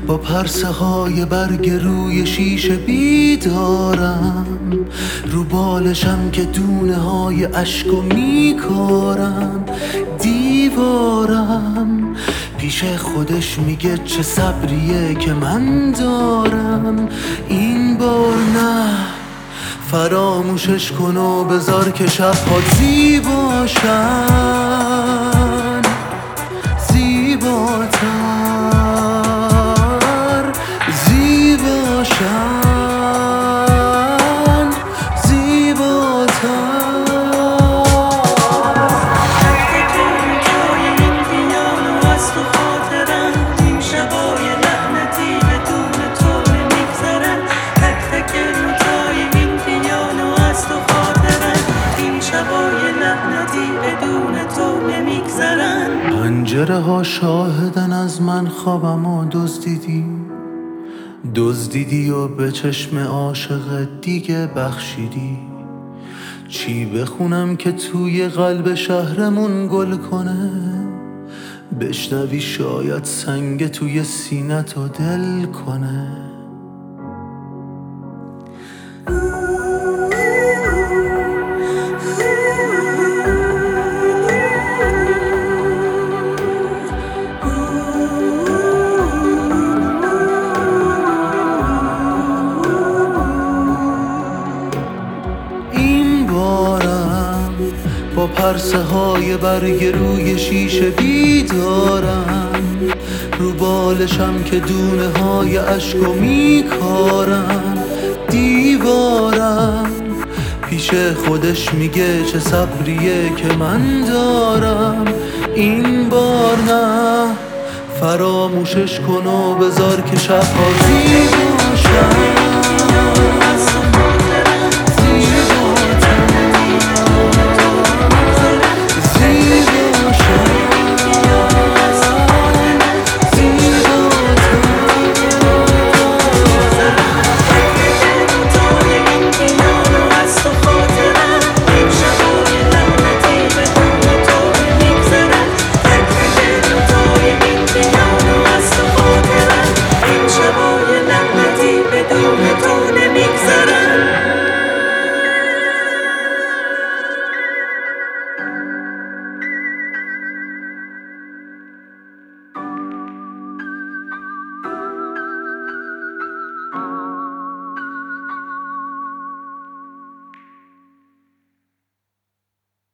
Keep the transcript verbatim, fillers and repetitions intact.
با پرسه های برگ روی شیشه بیدارم، رو بالشم که دونه های عشقو میکارم. دیوارم پیش خودش میگه چه صبریه که من دارم. این بار نه، فراموشش کن و بذار که شبها زیباشن، زیباتر، زیباشن، زیباتر. پنجره ها شاهدن از من خوابم و دزدیدی، دزدیدی و به چشم عاشق دیگه بخشیدی. چی بخونم که توی قلب شهرمون گل کنه، بشنوی شاید سنگ توی سینت و دل کنه. با پرسه های برگ روی شیشه بیدارم، رو بالشم که دونه های عشقو میکارم. دیوارم پیش خودش میگه چه صبریه که من دارم. این بار نه، فراموشش کن و بذار که شبها زیباشن.